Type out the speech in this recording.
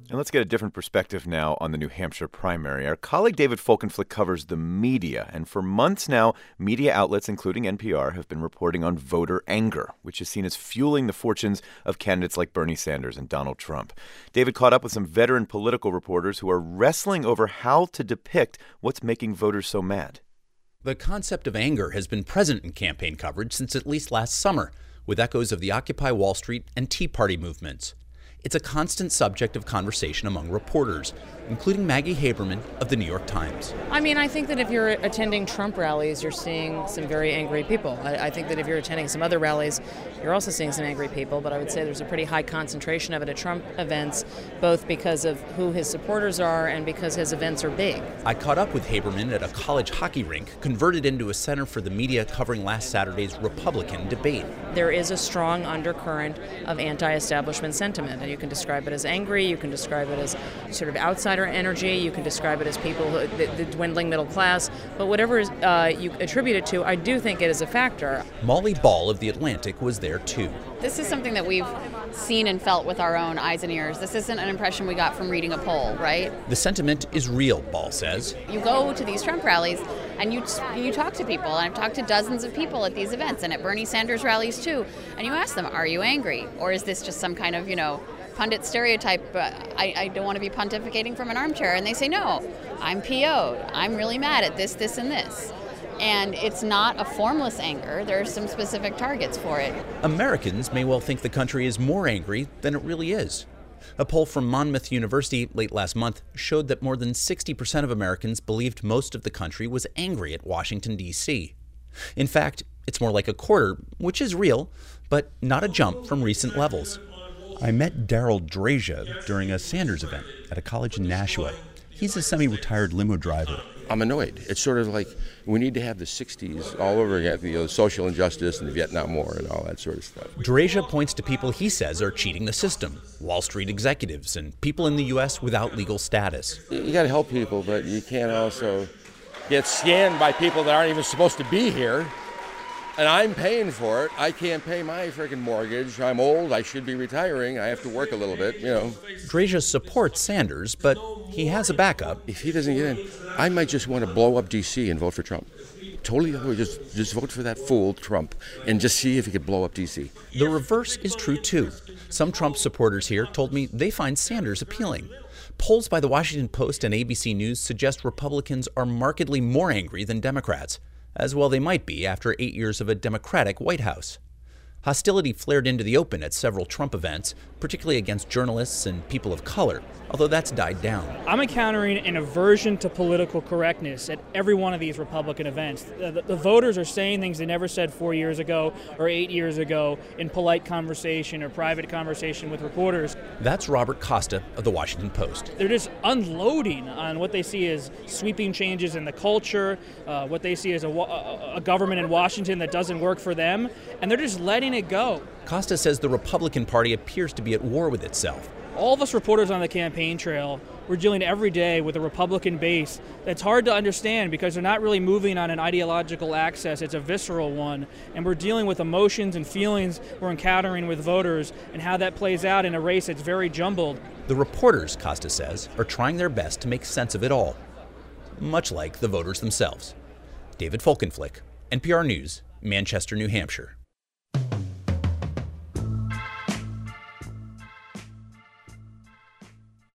And let's get a different perspective now on the New Hampshire primary. Our colleague David Folkenflik covers the media, and for months now, media outlets, including NPR, have been reporting on voter anger, which is seen as fueling the fortunes of candidates like Bernie Sanders and Donald Trump. David caught up with some veteran political reporters who are wrestling over how to depict what's making voters so mad. The concept of anger has been present in campaign coverage since at least last summer, with echoes of the Occupy Wall Street and Tea Party movements. It's a constant subject of conversation among reporters, including Maggie Haberman of the New York Times. I think that if you're attending Trump rallies, you're seeing some very angry people. I think that if you're attending some other rallies, you're also seeing some angry people, but I would say there's a pretty high concentration of it at Trump events, both because of who his supporters are and because his events are big. I caught up with Haberman at a college hockey rink converted into a center for the media covering last Saturday's Republican debate. There is a strong undercurrent of anti-establishment sentiment, and you can describe it as angry, you can describe it as sort of outsider energy, you can describe it as people, the dwindling middle class, but whatever you attribute it to, I do think it is a factor. Molly Ball of The Atlantic was there too. This is something that we've seen and felt with our own eyes and ears. This isn't an impression we got from reading a poll, right? The sentiment is real, Ball says. You go to these Trump rallies and you talk to people, and I've talked to dozens of people at these events and at Bernie Sanders rallies too, and you ask them, are you angry? Or is this just some kind of, pundit stereotype? I don't want to be pontificating from an armchair. And they say, no, I'm PO'd. I'm really mad at this, this, and this. And it's not a formless anger. There are some specific targets for it. Americans may well think the country is more angry than it really is. A poll from Monmouth University late last month showed that more than 60% of Americans believed most of the country was angry at Washington, D.C. In fact, it's more like a quarter, which is real, but not a jump from recent levels. I met Daryl Drasia during a Sanders event at a college in Nashua. He's a semi-retired limo driver. I'm annoyed. It's sort of like we need to have the 60s all over again, social injustice and the Vietnam War and all that sort of stuff. Drasia points to people he says are cheating the system, Wall Street executives and people in the U.S. without legal status. You got to help people, but you can't also get scanned by people that aren't even supposed to be here. And I'm paying for it. I can't pay my freaking mortgage. I'm old. I should be retiring. I have to work a little bit, Drasia supports Sanders, but he has a backup. If he doesn't get in, I might just want to blow up D.C. and vote for Trump. Totally, just vote for that fool, Trump, and just see if he could blow up D.C. The reverse is true, too. Some Trump supporters here told me they find Sanders appealing. Polls by the Washington Post and ABC News suggest Republicans are markedly more angry than Democrats. As well they might be after 8 years of a Democratic White House. Hostility flared into the open at several Trump events, particularly against journalists and people of color, although that's died down. I'm encountering an aversion to political correctness at every one of these Republican events. The voters are saying things they never said 4 years ago or 8 years ago in polite conversation or private conversation with reporters. That's Robert Costa of The Washington Post. They're just unloading on what they see as sweeping changes in the culture, what they see as a government in Washington that doesn't work for them, and they're just letting it go. Costa says the Republican Party appears to be at war with itself. All of us reporters on the campaign trail, we're dealing every day with a Republican base that's hard to understand because they're not really moving on an ideological axis. It's a visceral one. And we're dealing with emotions and feelings we're encountering with voters and how that plays out in a race that's very jumbled. The reporters, Costa says, are trying their best to make sense of it all, much like the voters themselves. David Folkenflik, NPR News, Manchester, New Hampshire.